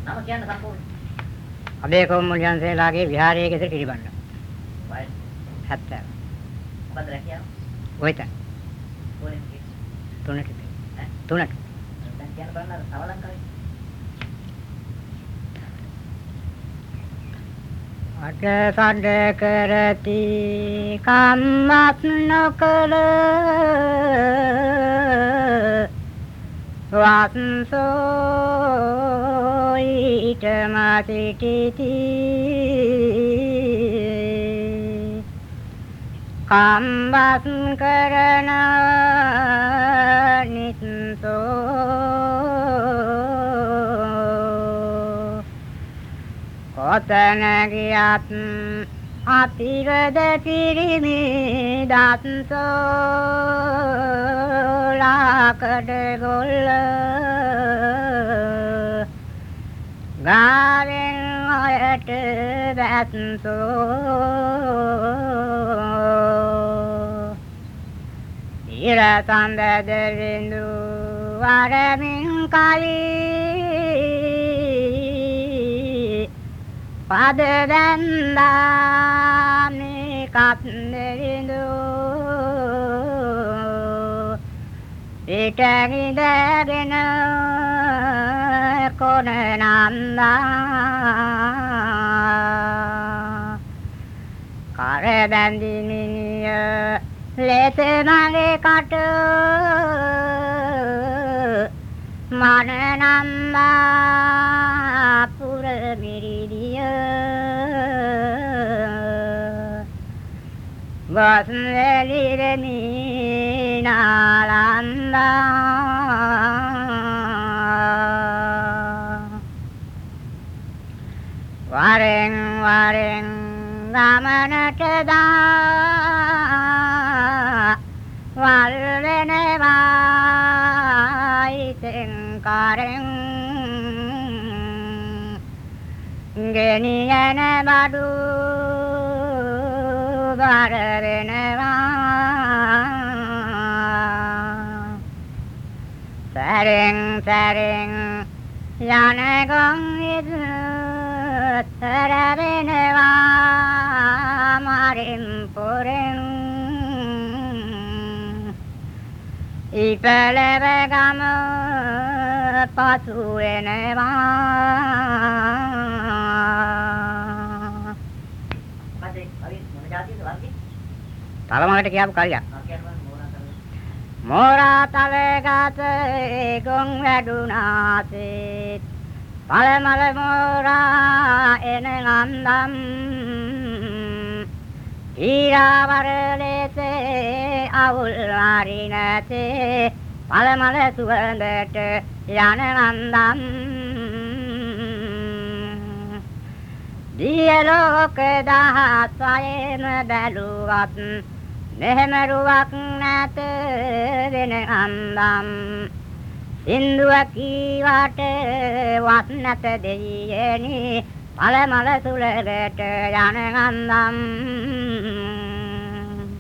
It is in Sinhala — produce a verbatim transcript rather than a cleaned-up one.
නම කියන්න සම්පූර්ණ. අබේ කොම්මුලියන්සේලාගේ විහාරයේ ගෙදර කිරිබන්න. වයස හැත්තෑ. මොකද රැකියාව? ඔයතන. ඕනෙම කි. තුනට. ඈ තුනට. දැන් කියන්න බලන්න අවලංකාරයි. අට සඩ කරති කම්මත් නොකල වත්සෝ ඊටම සිටිති කම්බත් කරන නිත්සෝ කොතන ගියත් අතිරද කිරිමි දත්සෝ ලාකඩ ගොල්ල ගාවෙන් අයට බැත්සෝ ඉර සඳද විඳු වරමින් කලී පද දැන්දා මේ කත්නෙරිඳු පිටගිදගෙන කොන නන්දා කර බැඳි මිනිය ලෙස මගේ කට මන නන්දා පුර මිරිදිය වස්වැලිරෙනි නාලන්දා වරෙන් වරෙන් ගමනට දා වල් වෙනවා ඉතින් කරෙන් ගෙනියන බඩු බර වෙනවා සැරෙන් සැරෙන් යන ගොන් ඉතර වෙනවා මරින් පොරෙන් ඉපලව ගම පසු වෙනවා පස්සේ අපි මොන જાතියද වර්ගයේ? තලමකට කියපු කලියක්. ආ කියන්න බලන්න මෝරා තල. මෝරා තලගත ගොන් වැඩුණාසේ පළමල මෝරා එන නන්දම් ඊරාවර ලෙසේ අවුල් වරිණතේ පළමල සුවඳට යන නන්දම් දිය ලෝක දහසයම බැලුවත් මෙහෙම රුවක් නැත වෙන නන්දම් සින්දුව කීවට වත් නැත දෙයියනි පළමල සුලකට යන නන්දම්